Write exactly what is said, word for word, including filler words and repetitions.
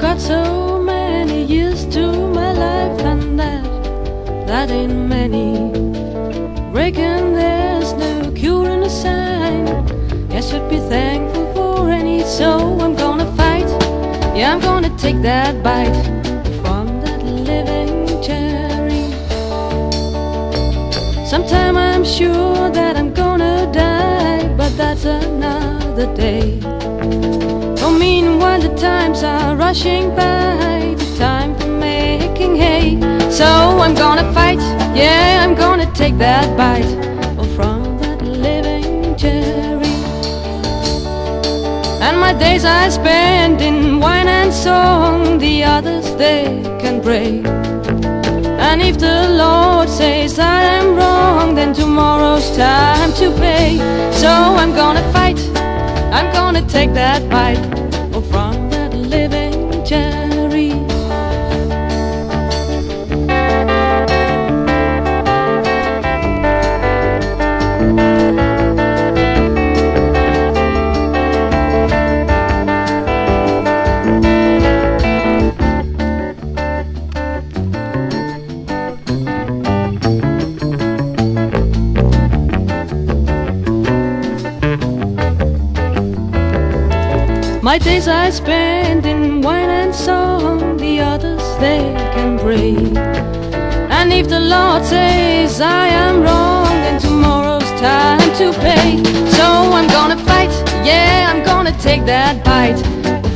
got so many years to my life, and that, that ain't many. Reckon there's no cure in the sign. I should be thankful for any, so I'm gonna fight. Yeah, I'm gonna take that bite from that living cherry. Sometime I'm sure that I'm gonna die, but that's another day. Oh, meanwhile the times are rushing by, the time for making hay. So I'm gonna fight, yeah, I'm gonna take that bite oh, from that living cherry. And my days I spend in wine and song, the others they can break. And if the Lord says I am wrong, then tomorrow's time to pay. So I'm gonna fight, I'm gonna take that bite oh, from that living cherry. My days I spend in wine and song, the others they can break. And if the Lord says I am wrong, then tomorrow's time to pay. So I'm gonna fight, yeah, I'm gonna take that bite